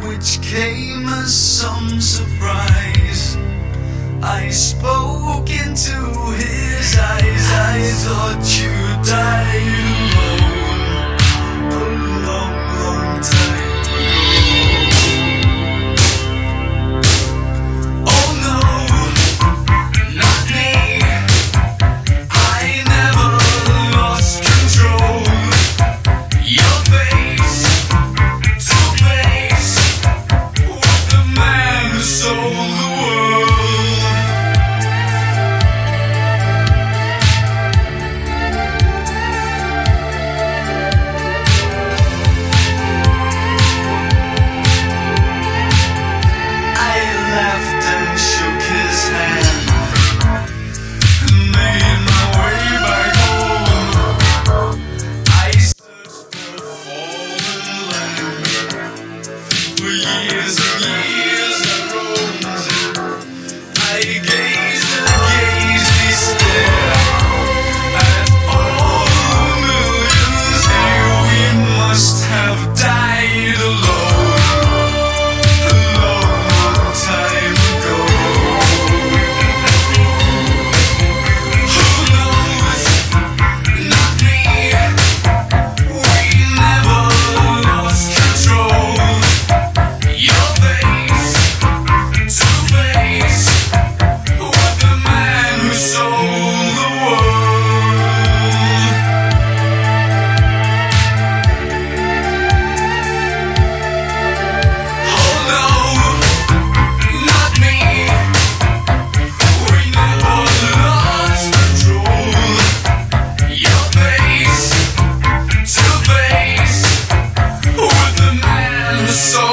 which came as some surprise. I spoke into his eyes. I thought you died alone a long, long time ago. Oh no, not me. I never lost control. Your face to face with the man who sold the world. So